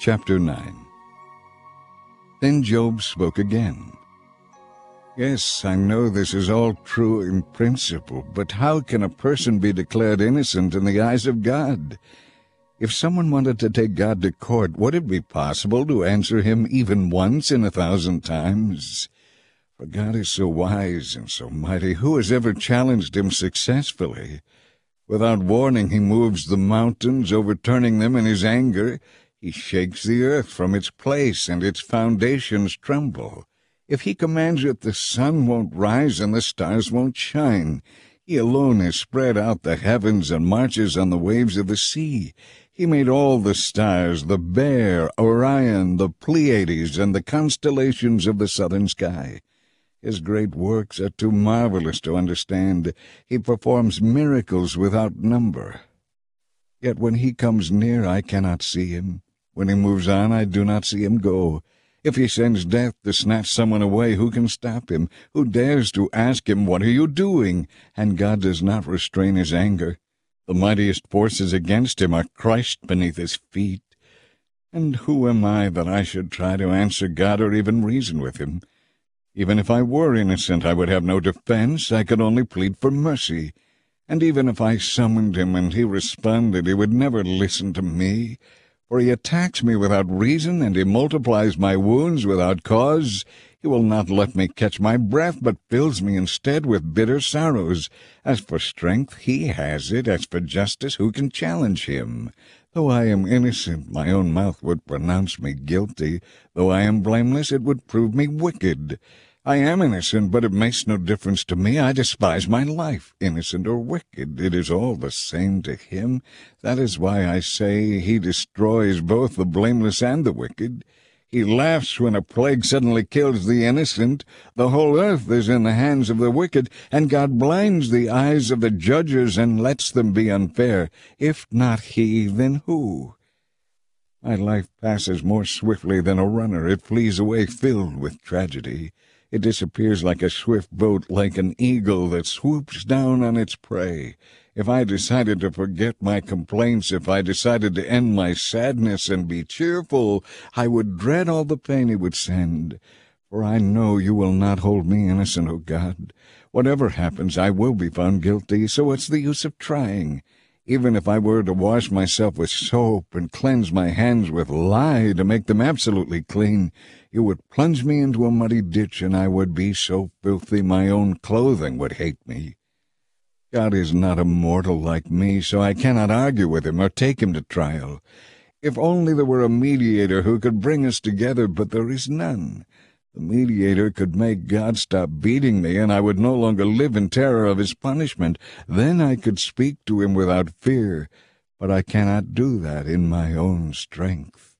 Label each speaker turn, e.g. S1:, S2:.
S1: Chapter 9. Then Job spoke again. Yes, I know this is all true in principle, but how can a person be declared innocent in the eyes of God? If someone wanted to take God to court, would it be possible to answer him even once in 1,000 times? For God is so wise and so mighty, who has ever challenged him successfully? Without warning, he moves the mountains, overturning them in his anger. He shakes the earth from its place, and its foundations tremble. If he commands it, the sun won't rise and the stars won't shine. He alone has spread out the heavens and marches on the waves of the sea. He made all the stars, the Bear, Orion, the Pleiades, and the constellations of the southern sky. His great works are too marvelous to understand. He performs miracles without number. Yet when he comes near, I cannot see him. When he moves on, I do not see him go. If he sends death to snatch someone away, who can stop him? Who dares to ask him, "What are you doing?" And God does not restrain his anger. The mightiest forces against him are crushed beneath his feet. And who am I that I should try to answer God or even reason with him? Even if I were innocent, I would have no defense. I could only plead for mercy. And even if I summoned him and he responded, he would never listen to me. For he attacks me without reason, and he multiplies my wounds without cause. He will not let me catch my breath, but fills me instead with bitter sorrows. As for strength, he has it. As for justice, who can challenge him? Though I am innocent, my own mouth would pronounce me guilty. Though I am blameless, it would prove me wicked. I am innocent, but it makes no difference to me. I despise my life. Innocent or wicked, it is all the same to him. That is why I say he destroys both the blameless and the wicked. He laughs when a plague suddenly kills the innocent. The whole earth is in the hands of the wicked, and God blinds the eyes of the judges and lets them be unfair. If not he, then who? My life passes more swiftly than a runner. It flees away filled with tragedy. It disappears like a swift boat, like an eagle that swoops down on its prey. If I decided to forget my complaints, if I decided to end my sadness and be cheerful, I would dread all the pain he would send. For I know you will not hold me innocent, O God. Whatever happens, I will be found guilty, so what's the use of trying? Even if I were to wash myself with soap and cleanse my hands with lye to make them absolutely clean, you would plunge me into a muddy ditch, and I would be so filthy my own clothing would hate me. God is not a mortal like me, so I cannot argue with him or take him to trial. If only there were a mediator who could bring us together, but there is none. The mediator could make God stop beating me, and I would no longer live in terror of his punishment. Then I could speak to him without fear, but I cannot do that in my own strength.